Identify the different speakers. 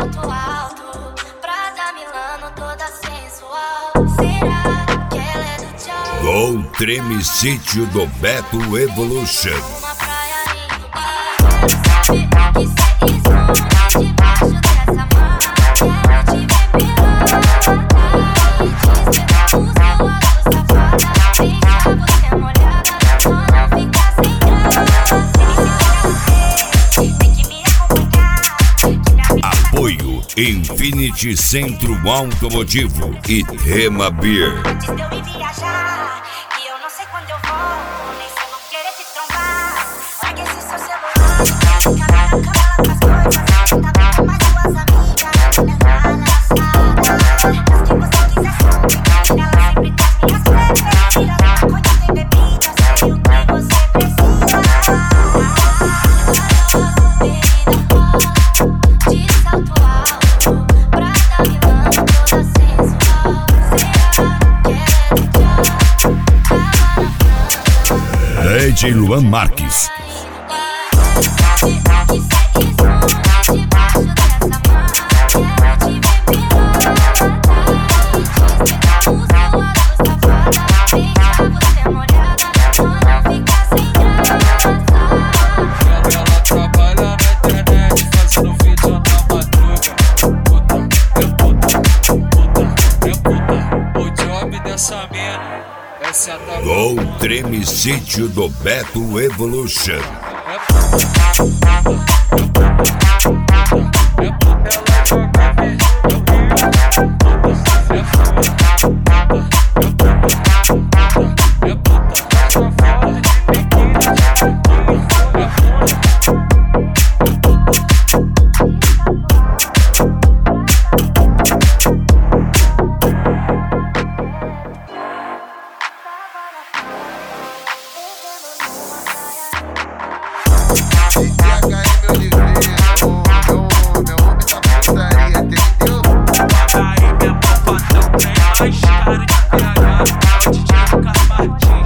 Speaker 1: salto alto, Prada Milano toda sensual. Será que ela é do tchau?
Speaker 2: Com Treme Sítio do Beto Evolution.
Speaker 1: Uma praia em Dubai. Que segue esconde debaixo dessa mala. Quero te ver pelada e te usou a luz safada. Deixa você molhada, só não fica sem graça. Tem que me acompanhar.
Speaker 2: Apoio Infinity Centro Automotivo e Rema Beer.
Speaker 1: Antes de eu ir viajar, que eu não sei quando eu vou, nem se eu vou querer te trombar. Larga esse seu celular, fica na cama lá pras coisas. Tá bem com mais duas amigas, minha palhaçada. Mas que você quiser subir, ela sempre tem as minhas férias. Tira da coisa, tem bebida, sei o que você precisa. De salto alto, Prada Milano toda sensual.
Speaker 2: DJ Luan Marques. Com Treme Sítio do Beto Evolution.
Speaker 3: Mais caro de PH, é o DJ do Caspartinho.